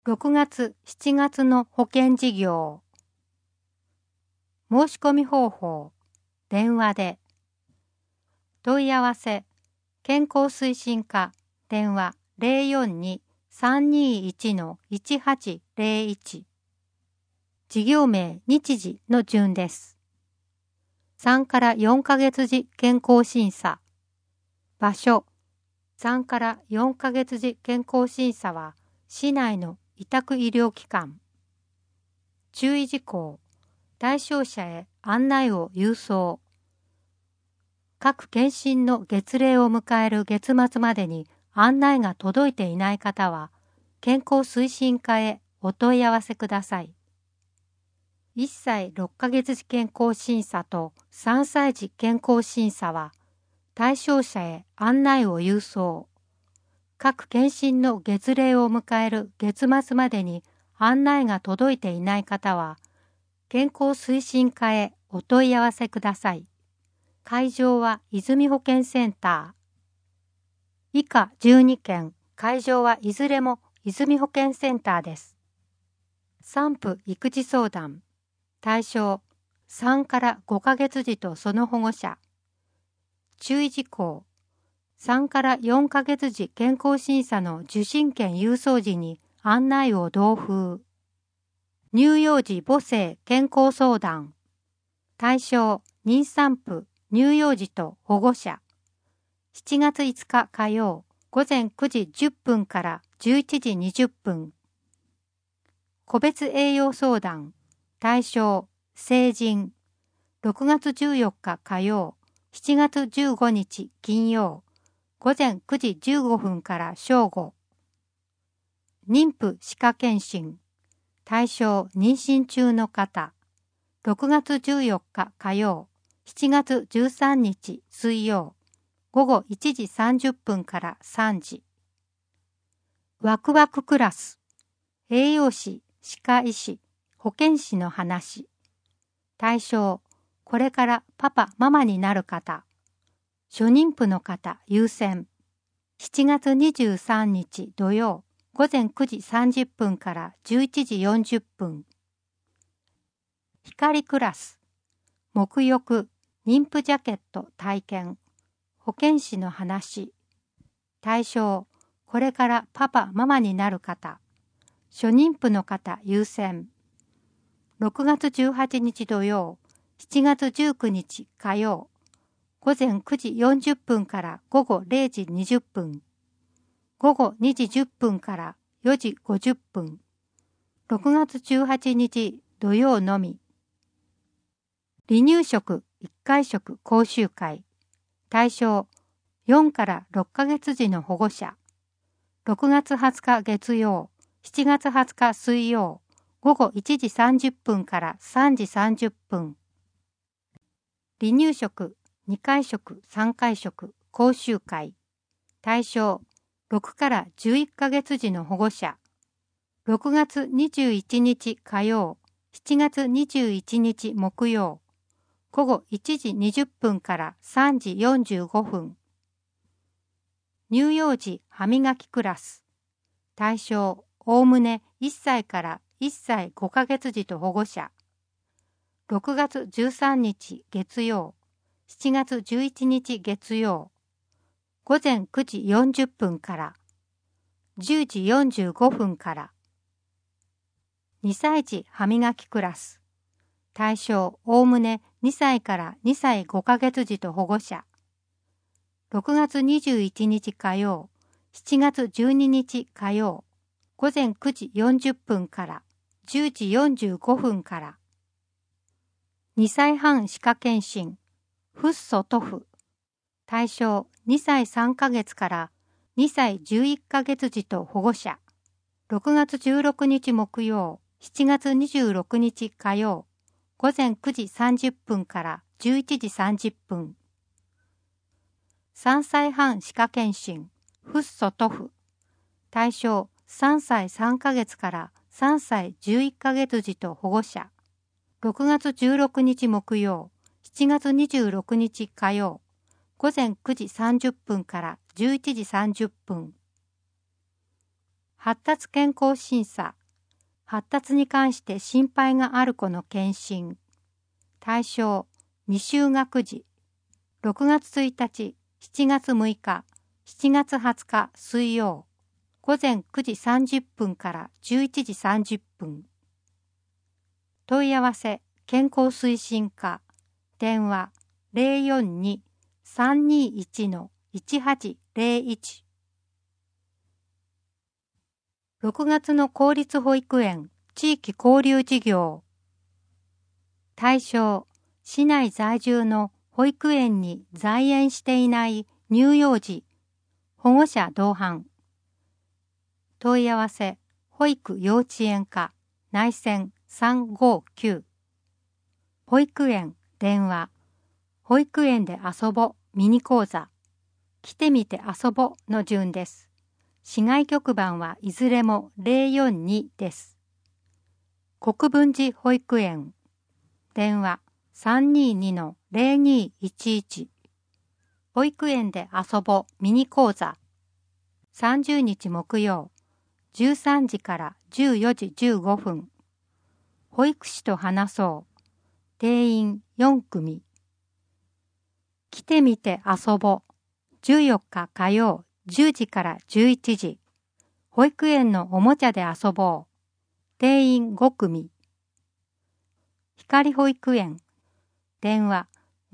6月、7月の保険事業。申し込み方法。電話で。問い合わせ。健康推進課。電話042-321-1801。事業名、日時の順です。3から4ヶ月時健康審査。場所。3から4ヶ月時健康審査は、市内の委託医療機関。注意事項。対象者へ案内を郵送。各検診の月例を迎える月末までに案内が届いていない方は、健康推進課へお問い合わせください。1歳6ヶ月時健康審査と3歳児健康審査は、対象者へ案内を郵送。各検診の月例を迎える月末までに案内が届いていない方は、健康推進課へお問い合わせください。会場は泉保健センター。以下12件、会場はいずれも泉保健センターです。産婦育児相談。対象、3から5ヶ月児とその保護者。注意事項。3から4ヶ月時健康審査の受診券郵送時に案内を同封。乳幼児母性健康相談。対象、妊産婦、乳幼児と保護者。7月5日火曜、午前9時10分から11時20分。個別栄養相談。対象、成人。6月14日火曜、7月15日金曜。午前9時15分から正午。妊婦歯科検診。対象、妊娠中の方。6月14日火曜、7月13日水曜。午後1時30分から3時。ワクワククラス。栄養士、歯科医師、保健師の話。対象、これからパパ・ママになる方。初妊婦の方優先。7月23日土曜、午前9時30分から11時40分。光クラス。沐浴、妊婦ジャケット体験。保健師の話。対象、これからパパ・ママになる方。初妊婦の方優先。6月18日土曜、7月19日火曜。午前9時40分から午後0時20分。午後2時10分から4時50分。6月18日土曜のみ。離乳食1回食講習会。対象、4から6ヶ月児の保護者。6月20日月曜、7月20日水曜。午後1時30分から3時30分。離乳食2回食3回食講習会。対象、6から11ヶ月児の保護者。6月21日火曜、7月21日木曜。午後1時20分から3時45分。乳幼児歯磨きクラス。対象、おおむね1歳から1歳5ヶ月児と保護者。6月13日月曜、7月11日月曜。午前9時40分から10時45分から。2歳児歯磨きクラス。対象、おおむね2歳から2歳5ヶ月児と保護者。6月21日火曜、7月12日火曜。午前9時40分から10時45分から。2歳半歯科検診。フッ素塗布。対象、2歳3ヶ月から2歳11ヶ月児と保護者。6月16日木曜、7月26日火曜。午前9時30分から11時30分。3歳半歯科検診。フッ素塗布。対象、3歳3ヶ月から3歳11ヶ月児と保護者。6月16日木曜、7月26日火曜。午前9時30分から11時30分。発達健康審査発達に関して心配がある子の検診。対象、未就学児。6月1日、7月6日、7月20日水曜。午前9時30分から11時30分。問い合わせ、健康推進課。電話、042-321-1801。6月の公立保育園地域交流事業。対象、市内在住の保育園に在園していない乳幼児、保護者同伴。問い合わせ、保育幼稚園課、内線359。保育園、電話、保育園で遊ぼ、ミニ講座。来てみて遊ぼの順です。市外局番はいずれも042です。国分寺保育園。電話322-0211。保育園で遊ぼミニ講座。30日木曜、13時から14時15分。保育士と話そう。定員4組。来てみて遊ぼ。14日火曜10時から11時。保育園のおもちゃで遊ぼう。定員5組。光保育園。電話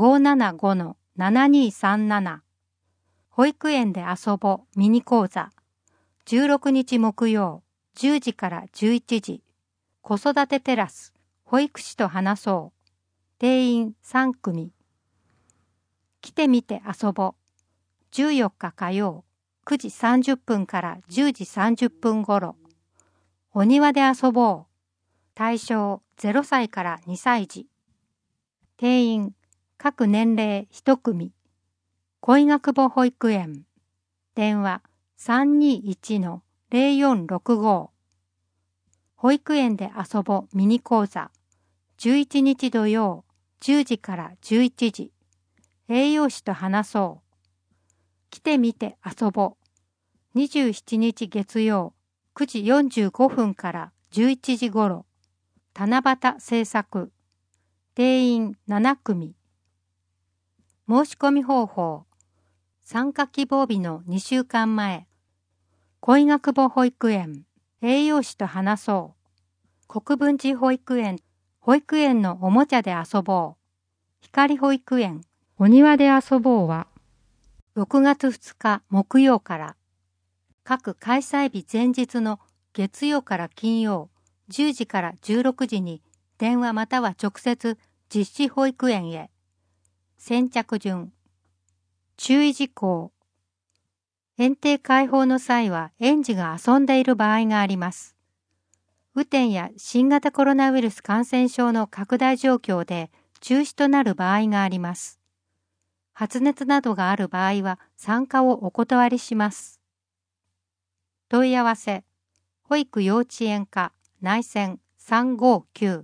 575-7237。保育園で遊ぼミニ講座。16日木曜10時から11時。子育てテラス。保育士と話そう。定員3組。来てみて遊ぼ。14日火曜9時30分から10時30分頃。お庭で遊ぼう。対象0歳から2歳児。定員各年齢1組。恋学母保育園。電話321-0465。保育園で遊ぼミニ講座。11日土曜10時から11時。栄養士と話そう。来てみて遊ぼ。27日月曜9時45分から11時頃。七夕制作。定員7組。申し込み方法。参加希望日の2週間前。恋学母保育園。栄養士と話そう。国分寺保育園。保育園のおもちゃで遊ぼう。光保育園。お庭で遊ぼうは。6月2日木曜から。各開催日前日の月曜から金曜10時から16時に電話または直接実施保育園へ。先着順。注意事項。園庭開放の際は園児が遊んでいる場合があります。雨天や新型コロナウイルス感染症の拡大状況で中止となる場合があります。発熱などがある場合は参加をお断りします。問い合わせ、保育幼稚園課内線359。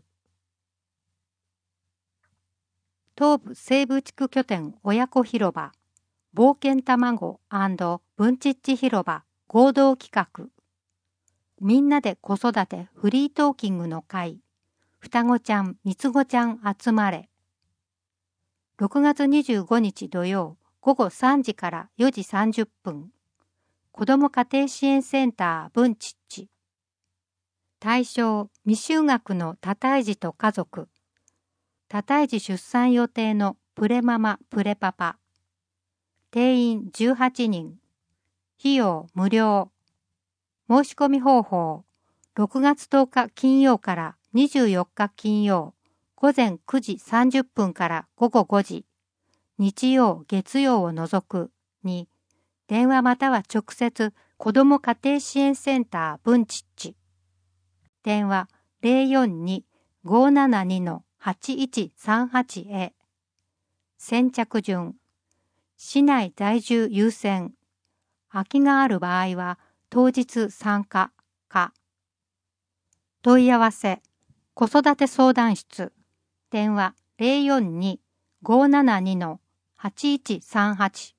東部西部地区拠点親子広場、冒険卵文ちっち広場合同企画。みんなで子育てフリートーキングの会、双子ちゃん、三つ子ちゃん集まれ。6月25日土曜午後3時から4時30分。子ども家庭支援センター文ちっち。対象未就学の多胎児と家族。多胎児出産予定のプレママプレパパ。定員18人。費用無料。申し込み方法。6月10日金曜から24日金曜。午前9時30分から午後5時。日曜、月曜を除くに、電話または直接子ども家庭支援センター文ちっち。電話042-572-8138へ。先着順。市内在住優先。空きがある場合は当日参加か。問い合わせ。子育て相談室。電話042-572-8138。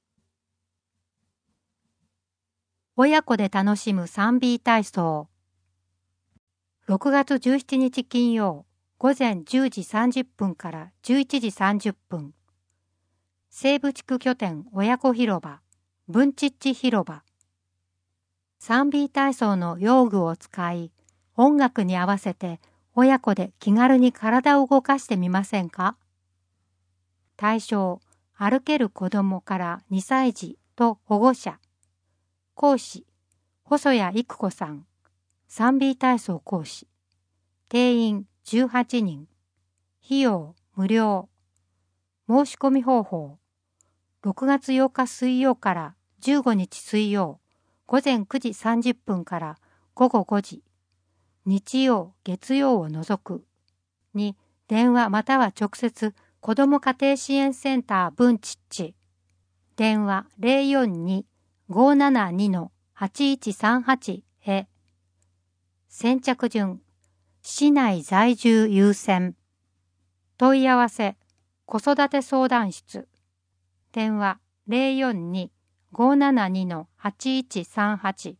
親子で楽しむ 3B 体操。 6月17日金曜、午前10時30分から11時30分。西部地区拠点親子広場、ブンチッチ広場。3B 体操の用具を使い、音楽に合わせて親子で気軽に体を動かしてみませんか？対象、歩ける子供から2歳児と保護者。講師、細谷育子さん。3B 体操講師。定員18人。費用無料。申し込み方法。6月8日水曜から15日水曜、午前9時30分から午後5時。日曜、月曜を除く。に、電話または直接、子ども家庭支援センターブンチッチ。電話042-572-8138へ。先着順。市内在住優先。問い合わせ。子育て相談室。電話042-572-8138。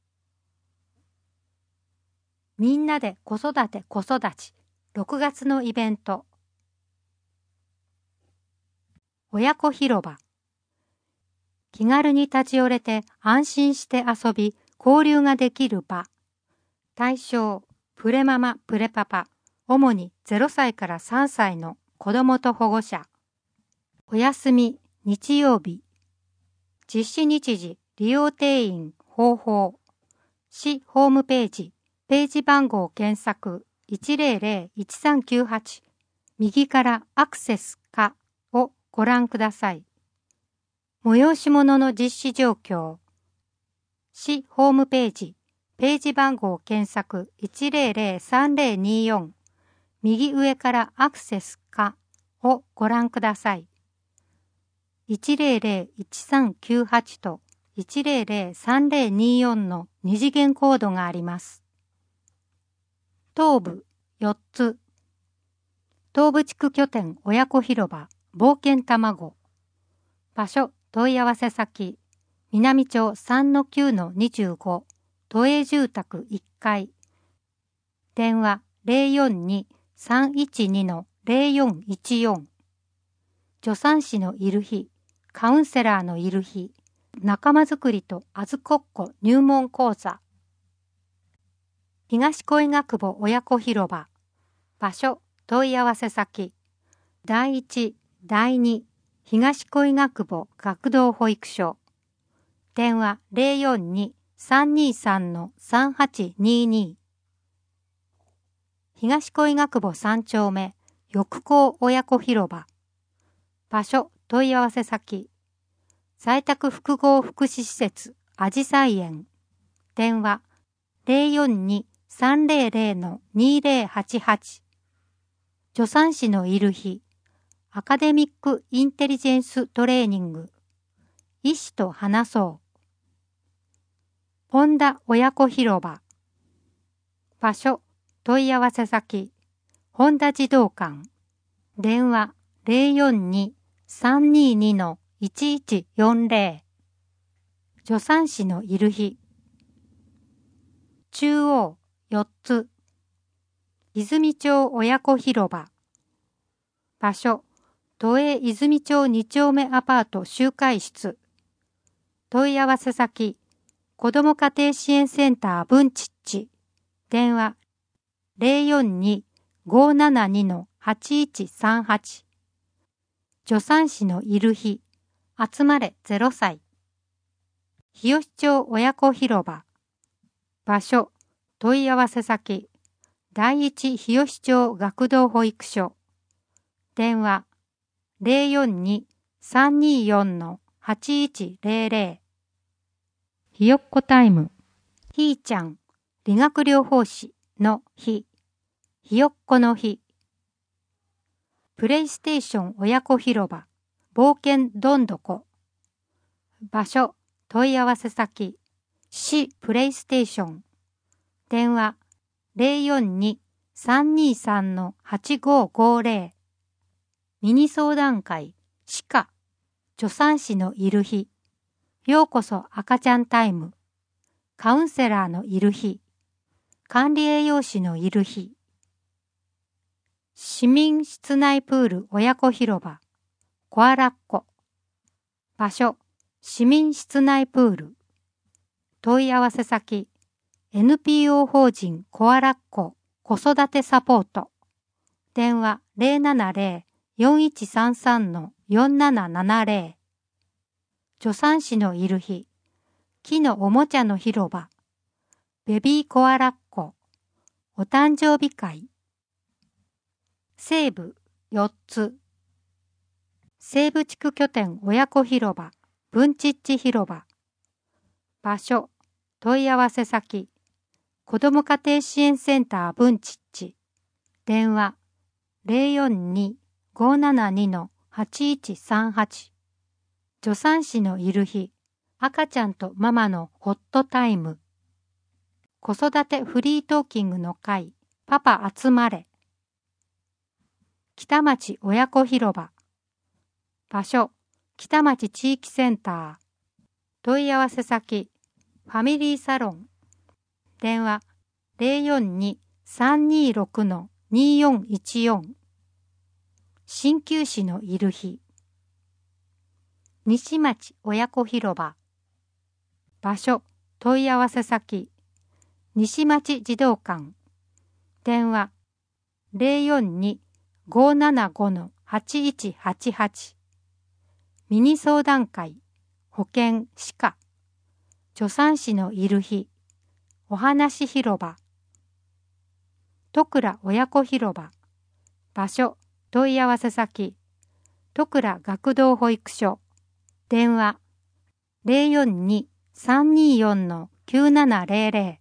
みんなで子育て子育ち。6月のイベント。親子広場。気軽に立ち寄れて安心して遊び、交流ができる場。対象、プレママ、プレパパ。主に0歳から3歳の子どもと保護者。お休み、日曜日。実施日時、利用定員、方法。市ホームページ、ページ番号検索 100-1398。右からアクセスかをご覧ください。催し物の実施状況。市ホームページ、ページ番号検索 100-3024。右上からアクセスかをご覧ください。100-1398と100-3024の二次元コードがあります。東部4つ。東部地区拠点親子広場冒険卵。場所問い合わせ先。南町 3-9-25 都営住宅1階。電話042-312-0414。助産師のいる日、カウンセラーのいる日、仲間づくりとあずこっこ入門講座。東小医学部親子広場。場所問い合わせ先。第1、第2、東小医学部学童保育所。電話042-323-3822。東小医学部3丁目、翼高親子広場。場所問い合わせ先。在宅複合福祉施設、あじさい園。電話042-300-2088。助産師のいる日。アカデミックインテリジェンストレーニング。医師と話そう。本田親子広場。場所問い合わせ先。本田児童館。電話042-322-1140。助産師のいる日。中央4つ。泉町親子広場。場所都営泉町2丁目アパート集会室。問い合わせ先。子ども家庭支援センターブンチッチ。電話042-572-8138。助産師のいる日。集まれ0歳。日吉町親子広場。場所問い合わせ先。第一日吉町学童保育所。電話042-324-8100。ひよっこタイム。ひーちゃん、理学療法士の日。ひよっこの日。プレイステーション親子広場。冒険どんどこ。場所問い合わせ先。市プレイステーション。電話042-323-8550。ミニ相談会、歯科、助産師のいる日。ようこそ赤ちゃんタイム。カウンセラーのいる日。 管理栄養士のいる日。市民室内プール親子広場、コアラッコ。場所、市民室内プール。問い合わせ先、NPO 法人コアラッコ子育てサポート。電話070-4133-4770。助産師のいる日。木のおもちゃの広場。ベビーコアラッコ。お誕生日会。西部4つ。西部地区拠点親子広場、文チッチ広場。場所、問い合わせ先、子ども家庭支援センター文チッチ。電話042-572-8138。助産師のいる日、赤ちゃんとママのホットタイム。子育てフリートーキングの会、パパ集まれ。北町親子広場。場所、北町地域センター。問い合わせ先、ファミリーサロン。電話042-326-2414。鍼灸師のいる日。西町親子広場。場所、問い合わせ先、西町児童館。電話042-575-8188。ミニ相談会、保健、歯科。助産師のいる日、お話広場。戸倉親子広場。場所、問い合わせ先、戸倉学童保育所。電話042-324-9700。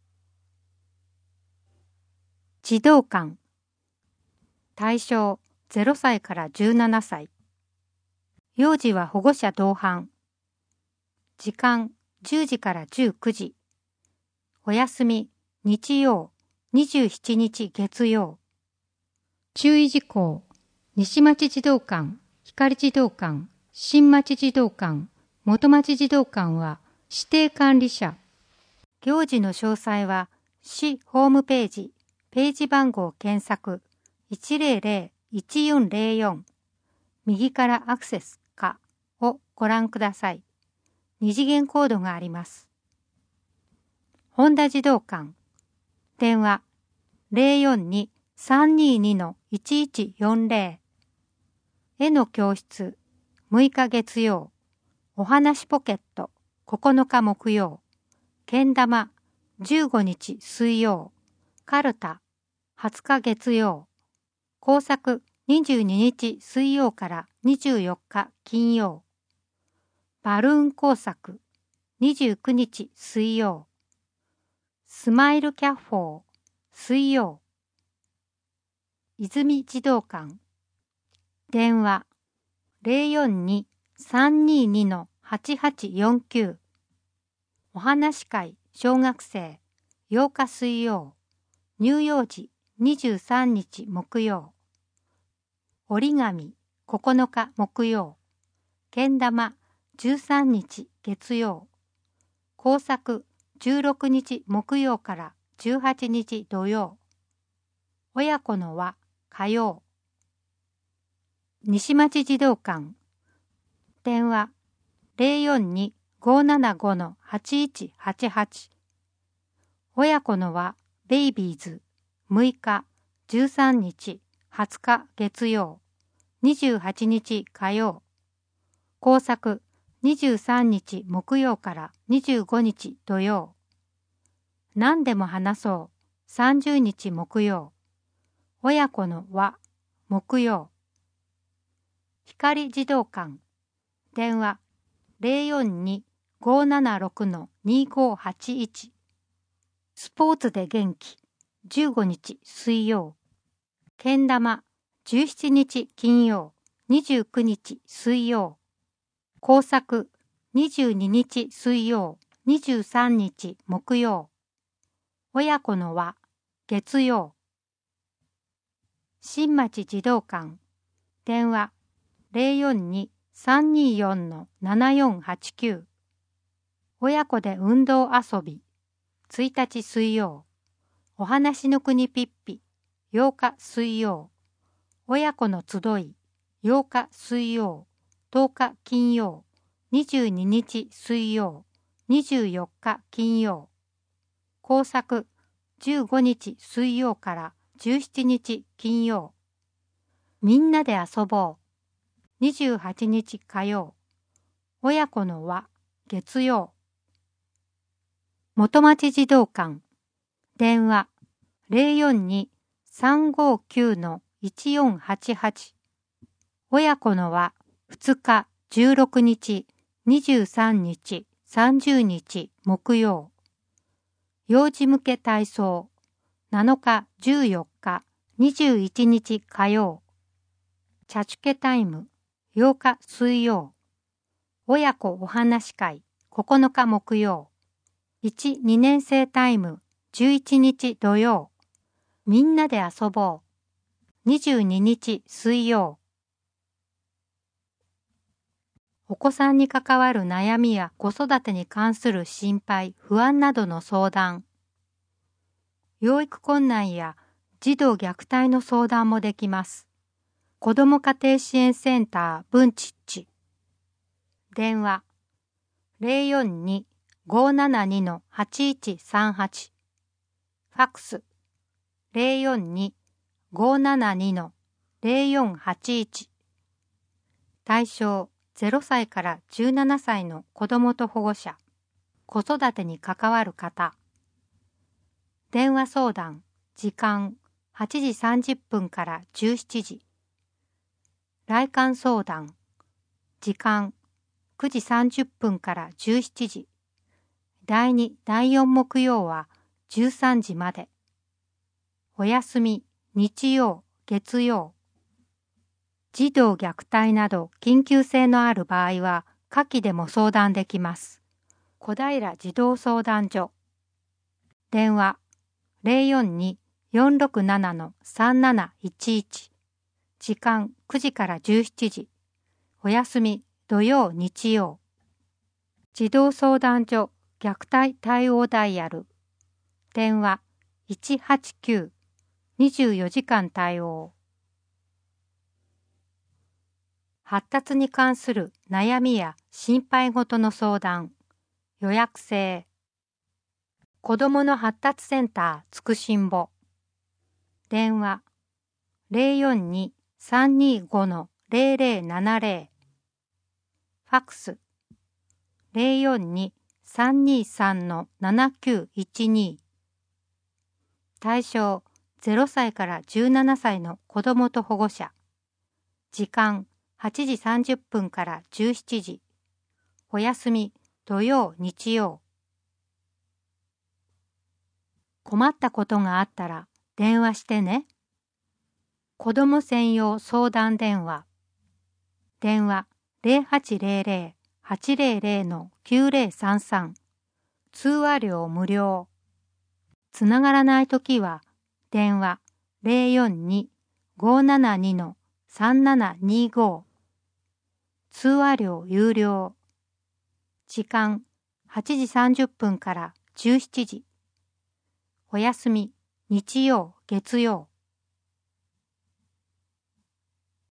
児童館。対象0歳から17歳。幼児は保護者同伴。時間10時から19時。お休み日曜、27日月曜。注意事項。西町児童館、光児童館、新町児童館、元町児童館は指定管理者。行事の詳細は市ホームページ、ページ番号検索100-1404。右からアクセスかをご覧ください。二次元コードがあります。本田児童館。電話042-322-1140。絵の教室6日月曜。お話ポケット9日木曜。けん玉15日水曜。カルタ20日月曜。工作22日水曜から24日金曜。バルーン工作29日水曜。スマイルキャッフォー水曜。泉児童館。電話042-322-8849。お話会小学生8日水曜。乳幼児23日木曜。折り紙9日木曜。けん玉13日月曜。工作16日木曜から18日土曜。親子の輪火曜。西町児童館。電話042-575-8188。親子の輪ベイビーズ6日13日20日月曜。28日火曜。工作23日木曜から25日土曜。何でも話そう30日木曜。親子の輪木曜。光児童館。電話042-576-2581。スポーツで元気15日水曜。けん玉17日金曜。29日水曜。工作22日水曜。23日木曜。親子の輪月曜。新町児童館。電話042-324-7489。親子で運動遊び1日水曜。 お話の国ピッピ、8日水曜。親子の集い、8日水曜、10日金曜、22日水曜、24日金曜。工作、15日水曜から17日金曜。みんなで遊ぼう。28日火曜。親子の輪、月曜。元町児童館。電話、042-359-1488。親子の輪、2日、16日、23日、30日、木曜。幼児向け体操、7日、14日、21日火曜。チャチュケタイム、8日水曜。親子お話会、9日木曜。1、2年生タイム、11日土曜。みんなで遊ぼう。22日水曜。お子さんに関わる悩みや子育てに関する心配、不安などの相談。養育困難や児童虐待の相談もできます。子ども家庭支援センターブンチッチ。電話042-572-8138。ファックス042-572-0481。対象0歳から17歳の子どもと保護者、子育てに関わる方。電話相談、時間8時30分から17時。来館相談、時間9時30分から17時。第2、第4木曜は13時まで。お休み、日曜、月曜。児童虐待など緊急性のある場合は下記でも相談できます。小平児童相談所。電話042-467-3711。時間9時から17時。お休み土曜日曜。児童相談所虐待対応ダイヤル。電話189。24時間対応。発達に関する悩みや心配事の相談。予約制。子どもの発達センターつくしんぼ。電話042-325-0070。ファックス042-323-7912。対象0歳から17歳の子どもと保護者。時間8時30分から17時。お休み土曜日曜。困ったことがあったら電話してね。子ども専用相談電話。電話0800-800-9033。通話料無料。つながらないときは電話042-572-3725。通話料有料。時間8時30分から17時。お休み日曜月曜。